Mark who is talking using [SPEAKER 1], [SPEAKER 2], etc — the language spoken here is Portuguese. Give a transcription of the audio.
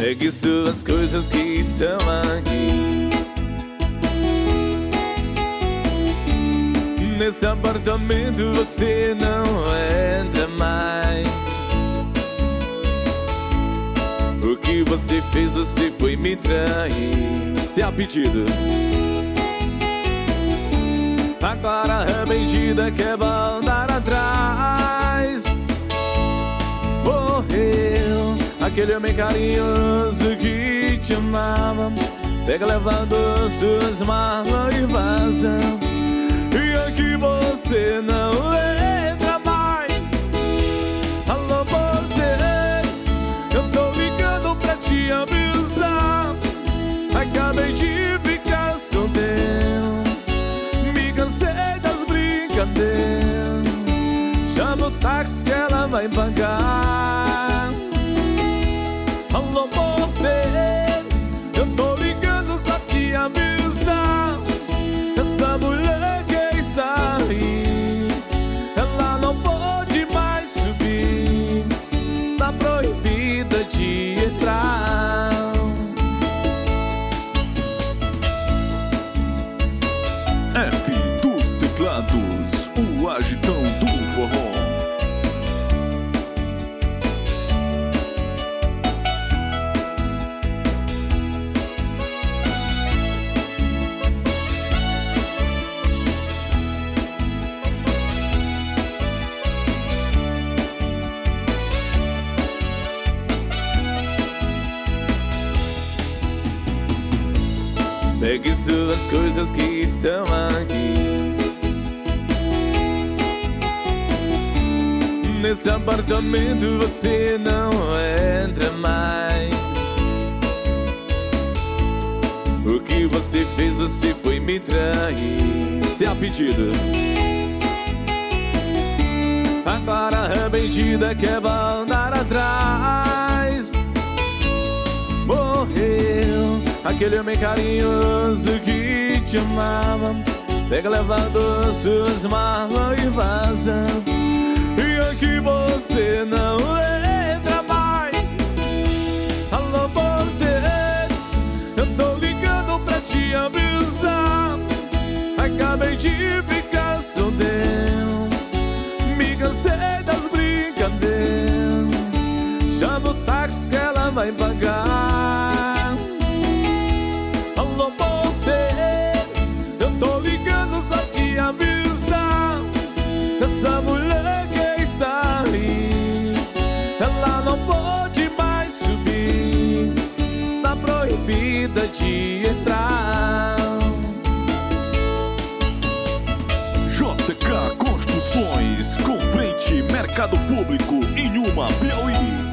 [SPEAKER 1] Pegue suas coisas que estão aqui. Nesse apartamento você não entra mais. O que você fez, você foi me trair. Se a pedido. Agora arrependida quer voltar atrás. Morreu aquele homem carinhoso que te amava. Pega levando suas malas e vaza. E aqui você não entra mais. Alô, porteiro, eu tô ligando pra te avisar. Acabei de ficar solteiro. Me cansei das brincadeiras. Chama o táxi que ela vai pagar. Alô, porteiro, eu tô ligando só te avisar. Essa mulher que está aí, ela não pode mais subir. Está proibida de entrar.
[SPEAKER 2] F dos teclados, o agitão do forró.
[SPEAKER 1] Pegue suas coisas que estão aqui. Nesse apartamento você não entra mais. O que você fez, você foi me trair. Se a pedido. Agora arrependida quer voltar atrás. Morreu aquele homem carinhoso que te amava. Pega levando suas malas e vaza. E aqui você não entra mais. Alô, porteiro, eu tô ligando pra te avisar. Acabei de ficar solteiro. Me cansei das brincadeiras. Chama o táxi que ela vai pagar. Alô, porteiro, eu tô ligando só te avisar. Essa mulher que está ali, ela não pode mais subir. Está proibida de entrar.
[SPEAKER 2] JK Construções, com frente Mercado Público em uma Piauí.